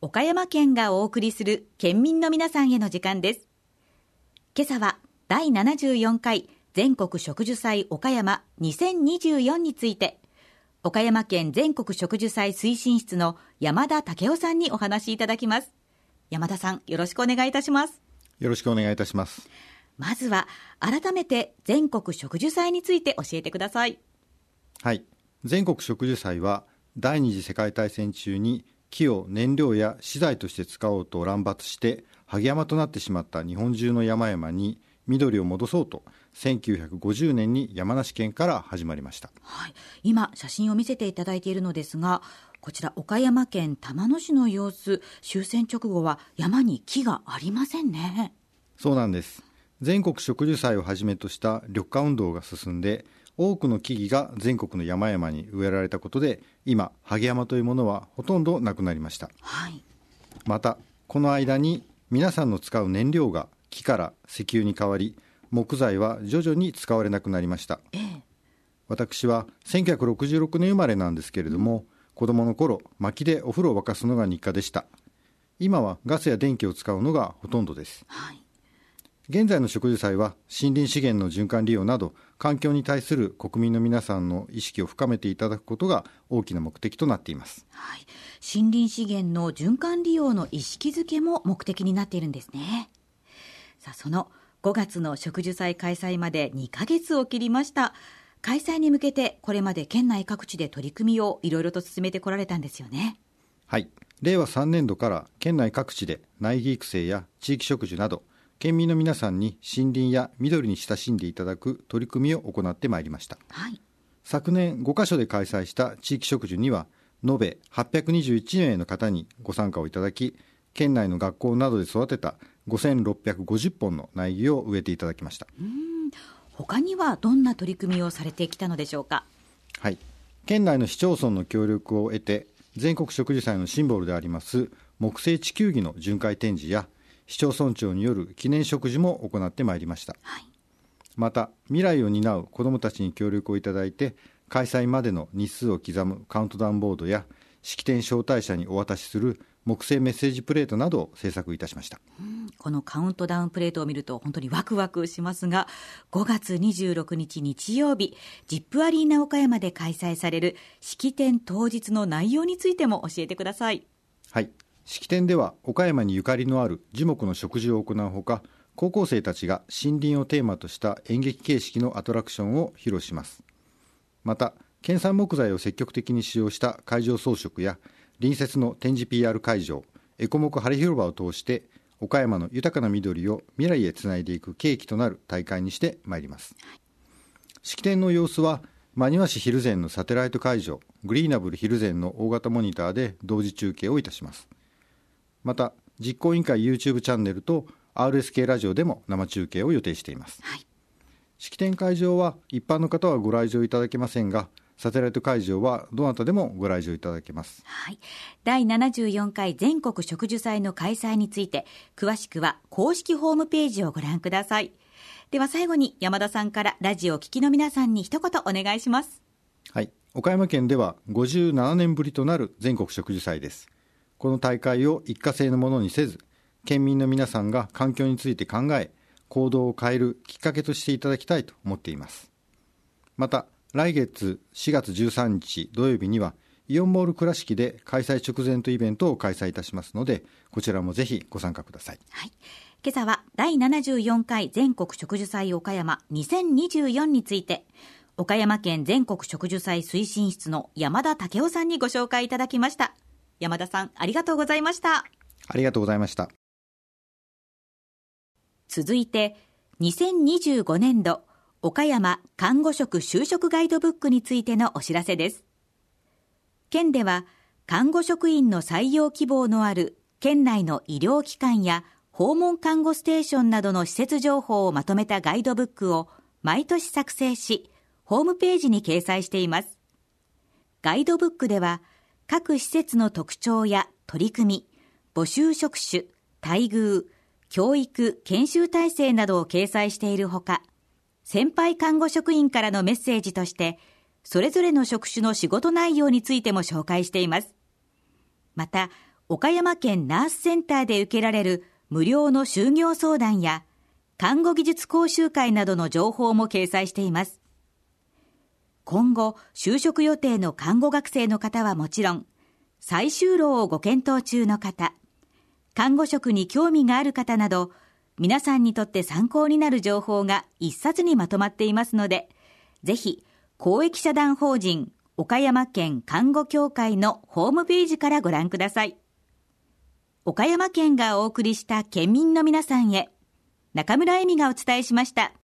岡山県がお送りする県民の皆さんへの時間です。今朝は第74回全国植樹祭岡山2024について、岡山県全国植樹祭推進室の山田武夫さんにお話しいただきます。山田さん、よろしくお願いいたします。 よろしくお願いいたします。 まずは改めて全国植樹祭について教えてください。 はい、全国植樹祭は第二次世界大戦中に木を燃料や資材として使おうと乱伐して萩山となってしまった日本中の山々に緑を戻そうと1950年に山梨県から始まりました。 はい、今写真を見せていただいているのですが、こちら岡山県玉野市の様子、終戦直後は山に木がありませんね。 そうなんです。全国植樹祭をはじめとした緑化運動が進んで、多くの木々が全国の山々に植えられたことで、今萩山というものはほとんどなくなりました。 はい、 またこの間に皆さんの使う燃料が木から石油に変わり、木材は徐々に使われなくなりました。私は1966年生まれなんですけれども、子供の頃薪でお風呂を沸かすのが日課でした。今はガスや電気を使うのがほとんどです。 はい、 現在の植樹祭は森林資源の循環利用など環境に対する国民の皆さんの意識を深めていただくことが大きな目的となっています。 はい、森林資源の循環利用の意識づけも目的になっているんですね。さあ、その5月の植樹祭開催まで2ヶ月を切りました。開催に向けてこれまで県内各地で取り組みをいろいろと進めてこられたんですよね。 はい、令和3年度から県内各地で苗木育成や地域植樹など県民の皆さんに森林や緑に親しんでいただく取り組みを行ってまいりました。 はい、 昨年5カ所で開催した地域植樹には延べ821名の方にご参加をいただき、県内の学校などで育てた5650本の苗木を植えていただきました。 他にはどんな取り組みをされてきたのでしょうか。 はい、県内の市町村の協力を得て全国植樹祭のシンボルであります木製地球儀の巡回展示や市町村長による記念植樹も行ってまいりました。 はい、 また未来を担う子どもたちに協力をいただいて、開催までの日数を刻むカウントダウンボードや式典招待者にお渡しする木製メッセージプレートなどを制作いたしました。 このカウントダウンプレートを見ると本当にワクワクしますが、5月26日日曜日、ジップアリーナ岡山で開催される式典当日の内容についても教えてください。 はい、式典では岡山にゆかりのある樹木の植樹を行うほか、高校生たちが森林をテーマとした演劇形式のアトラクションを披露します。また県産木材を積極的に使用した会場装飾や隣接の展示 PR 会場、エコ木晴れ広場を通して岡山の豊かな緑を未来へつないでいく契機となる大会にしてまいります。式典の様子は真庭市蒜山のサテライト会場グリーナブル蒜山の大型モニターで同時中継をいたします。また実行委員会 YouTube チャンネルと RSK ラジオでも生中継を予定しています。 はい、 式典会場は一般の方はご来場いただけませんが、サテライト会場はどなたでもご来場いただけます。 はい、第74回全国植樹祭の開催について詳しくは公式ホームページをご覧ください。では最後に山田さんからラジオを聴きの皆さんに一言お願いします。 はい、岡山県では57年ぶりとなる全国植樹祭です。この大会を一過性のものにせず、県民の皆さんが環境について考え行動を変えるきっかけとしていただきたいと思っています。また来月4月13日土曜日にはイオンモール倉敷で開催直前とイベントを開催いたしますので、こちらもぜひご参加ください。 はい、今朝は第74回全国植樹祭岡山2024について、岡山県全国植樹祭推進室の山田武夫さんにご紹介いただきました。山田さん、ありがとうございました。 ありがとうございました。 続いて2025年度岡山看護職就職ガイドブックについてのお知らせです。県では看護職員の採用希望のある県内の医療機関や訪問看護ステーションなどの施設情報をまとめたガイドブックを毎年作成し、ホームページに掲載しています。ガイドブックでは各施設の特徴や取り組み、募集職種、待遇、教育・研修体制などを掲載しているほか、先輩看護職員からのメッセージとして、それぞれの職種の仕事内容についても紹介しています。また、 岡山県ナースセンターで受けられる無料の就業相談や看護技術講習会などの情報も掲載しています。今後、就職予定の看護学生の方はもちろん、再就労をご検討中の方、看護職に興味がある方など、皆さんにとって参考になる情報が一冊にまとまっていますので、ぜひ、公益社団法人岡山県看護協会のホームページからご覧ください。岡山県がお送りした県民の皆さんへ、中村恵美がお伝えしました。